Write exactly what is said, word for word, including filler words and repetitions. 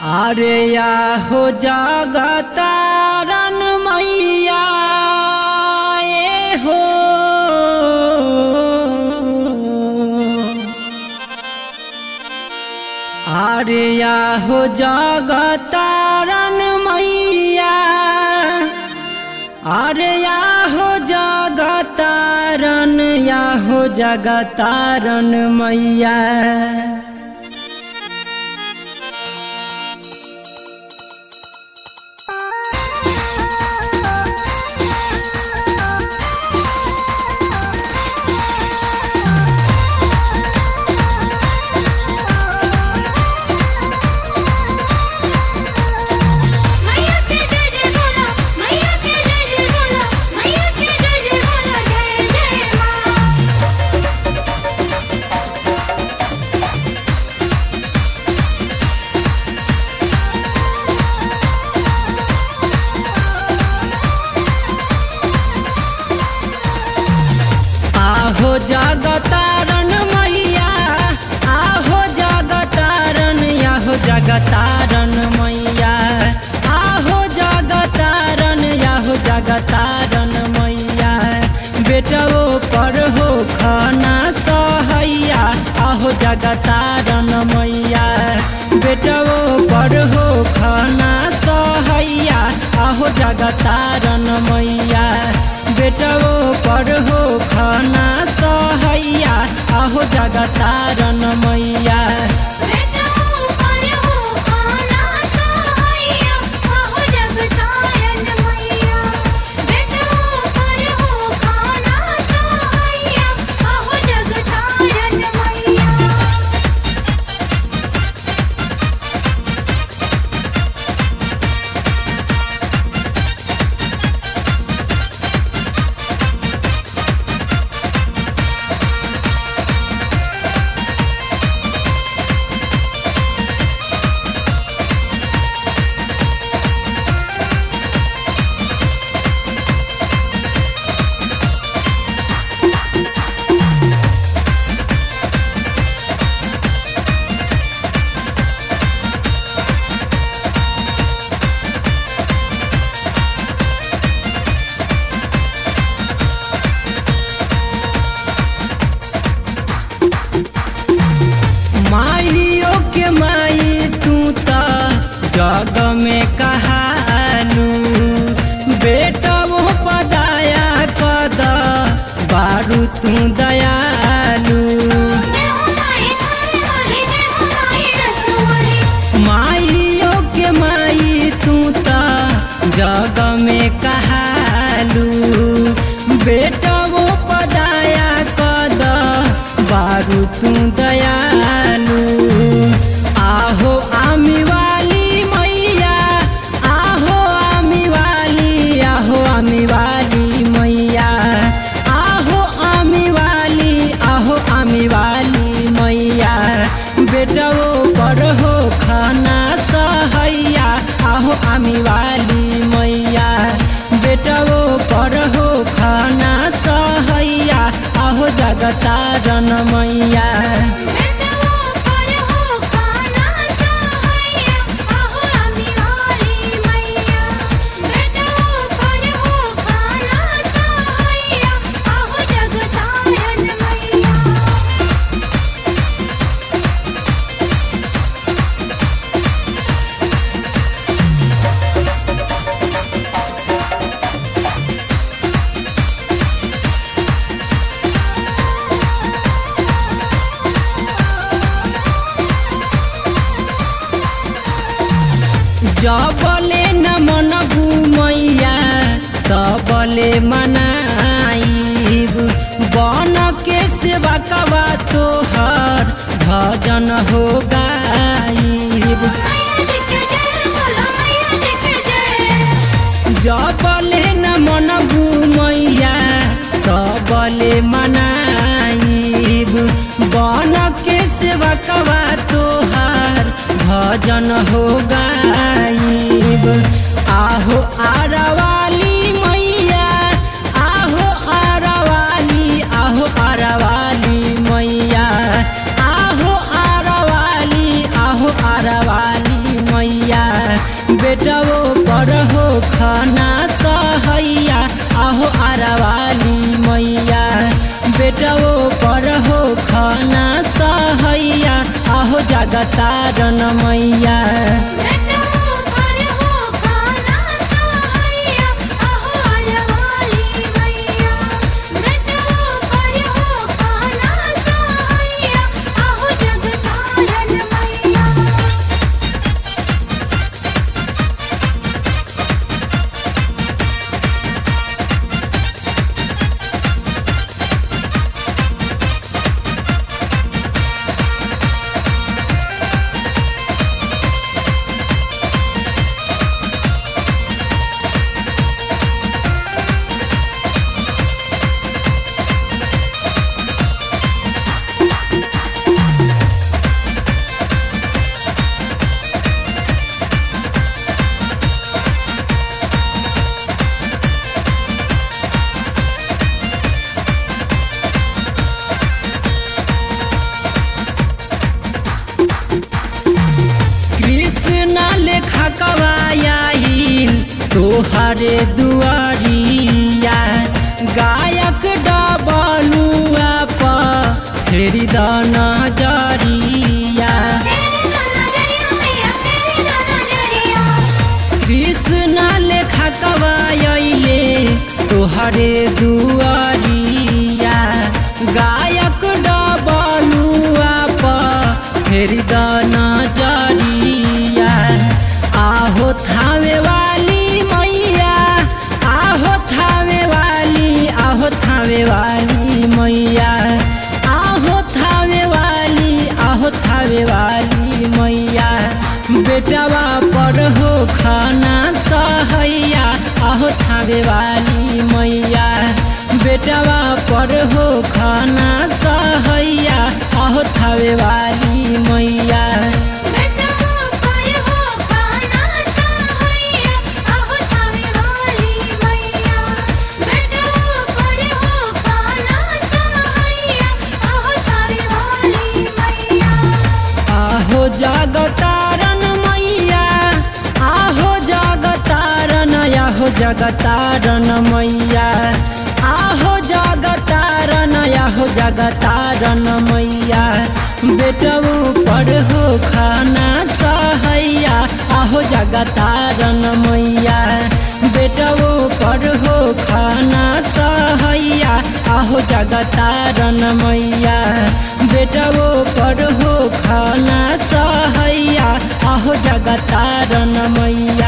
अरे या हो जगतारन मैया ए हो अरे या हो जगतारन मैया अरे या हो जगतारन या हो जगतारन मैया आहो जगतारन मैया आहो जगतारन याहो जगतारन मैया आहो जगतारन याहो जगतारन मैया बेटो पर हो खाना सहैया आहो जगतारन मैया बेटो पर हो खाना सहैया आहो जगतारन मैया बेटो पर हो खाना सहैया आहो जगतारन मैया माइयों के माई तू ता जग में कहालू बेटा वो पदाया कद बारू तू दयालू माइयों के माई तू ता जग में कहालू बेटा वो पदाया कद बारू तू दयालू आहो आमी वाली मैया आहो आमी वाली आहो आमी वाली मैया आहो आमी वाली आहो आमी वाली मैया बेटो पर हो खाना सहैया आहो आमी वाली मैया बेटो पर हो खाना सहैया आहो जगतारन मैया जबले न मनबू मैया तबले मनाइब बन के सेवा कबा तोहर भजन हो गाइब जबले न मनबू मैया तबले मनाइब बन के सेवा कबा तोहर भजन हो गाइब आहो आरावाली मैया आहो आरावाली आहो आरावाली मैया आहो आरावाली आहो आरावाली मैया बेटवो पर हो खाना सहैया आहो आरावाली मैया। बेटवो पर हो खाना सहैया आहो जगतारन मैया। कृष्णा लेखा कवायाइन तोहरे दुआरिया। गायक डबलुआ पर फेरी द नजरिया। कृष्णा लेखा कवायले तोहरे दुआरिया। गायक डबलुआ पर फेरी द नजरिया। आहो थावे वाली मैया, आहो थावे वाली, आहो थावे वाली मैया। आहो थावे वाली, आहो थावे वाली मैया। बेटवा पर हो खाना सहैया आहो थावे वाली मैया। बेटवा पर हो खाना सहैया आहो थावे वाली मैया। आहो जगतारन मैया, आहो जगतारन, आहो जगतारन मैया। आहो जगतारन, आहो जगतारन मैया। बेटवो पर हो खाना सहैया आहो जगतारन मैया। बेटवो पर हो खाना सहैया आहो जगतारन मैया। बेटवो पर हो खाना सहैया आहो जगतारन मैया।